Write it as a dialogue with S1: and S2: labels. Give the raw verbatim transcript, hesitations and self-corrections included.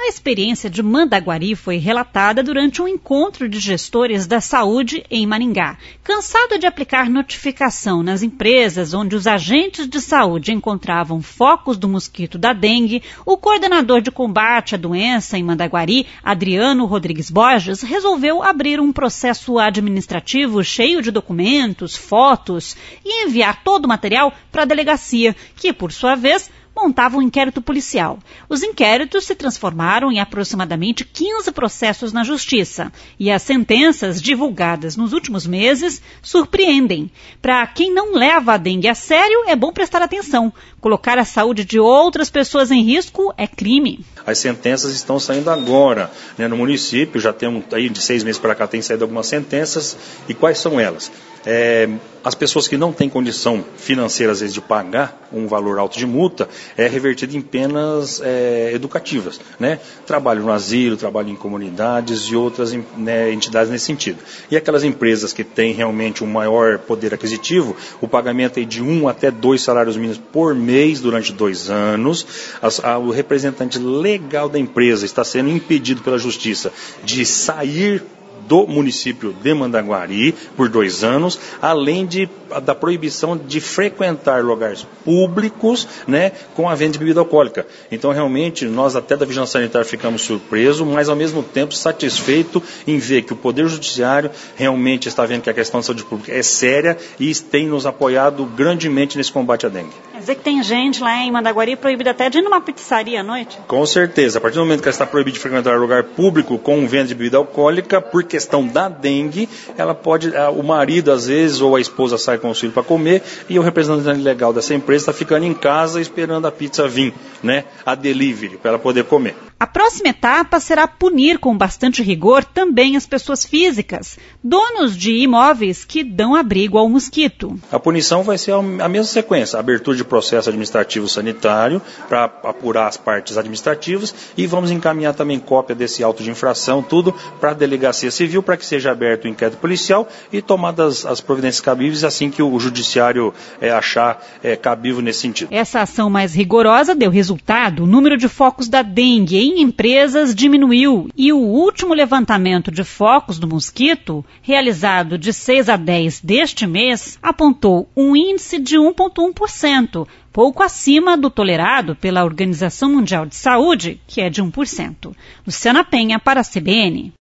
S1: experiência de Mandaguari foi relatada durante um encontro de gestores da saúde em Maringá. Cansado de aplicar notificação nas empresas onde os agentes de saúde encontravam focos do mosquito da dengue, o coordenador de combate à doença em Mandaguari, Adriano Rodrigues Borges, resolveu abrir um processo administrativo cheio de documentos, fotos e enviar todo o material para a delegacia, que, por sua vez, montava um inquérito policial. Os inquéritos se transformaram em aproximadamente quinze processos na justiça e as sentenças divulgadas nos últimos meses surpreendem. Para quem não leva a dengue a sério, é bom prestar atenção. Colocar a saúde de outras pessoas em risco é crime.
S2: As sentenças estão saindo agora, né, no município, já temos aí de seis meses para cá tem saído algumas sentenças. E quais são elas? É, as pessoas que não têm condição financeira, às vezes, de pagar um valor alto de multa, é revertido em penas é, educativas, né? Trabalho no asilo, trabalho em comunidades e outras, né, entidades nesse sentido. E aquelas empresas que têm realmente um maior poder aquisitivo, o pagamento é de um até dois salários mínimos por mês durante dois anos. As, a, o representante legal da empresa está sendo impedido pela justiça de sair do município de Mandaguari por dois anos, além de, da proibição de frequentar lugares públicos, né, com a venda de bebida alcoólica. Então, realmente, nós até da Vigilância Sanitária ficamos surpresos, mas ao mesmo tempo satisfeitos em ver que o Poder Judiciário realmente está vendo que a questão da saúde pública é séria e tem nos apoiado grandemente nesse combate à dengue.
S1: Quer dizer que tem gente lá em Mandaguari proibida até de ir numa pizzaria à noite?
S2: Com certeza. A partir do momento que ela está proibida de frequentar lugar público com venda de bebida alcoólica, por questão da dengue, ela pode, o marido às vezes ou a esposa sai com o filho para comer e o representante legal dessa empresa está ficando em casa esperando a pizza vir, né, a delivery, para ela poder comer.
S1: A próxima etapa será punir com bastante rigor também as pessoas físicas, donos de imóveis que dão abrigo ao mosquito.
S2: A punição vai ser a mesma sequência, a abertura de processo administrativo sanitário para apurar as partes administrativas e vamos encaminhar também cópia desse auto de infração, tudo para a delegacia civil, para que seja aberto o inquérito policial e tomadas as providências cabíveis assim que o judiciário é, achar é, cabível nesse sentido.
S1: Essa ação mais rigorosa deu resultado. O número de focos da dengue em empresas diminuiu e o último levantamento de focos do mosquito, realizado de seis a dez deste mês, apontou um índice de um vírgula um por cento, pouco acima do tolerado pela Organização Mundial de Saúde, que é de um por cento. Luciana Penha para a C B N.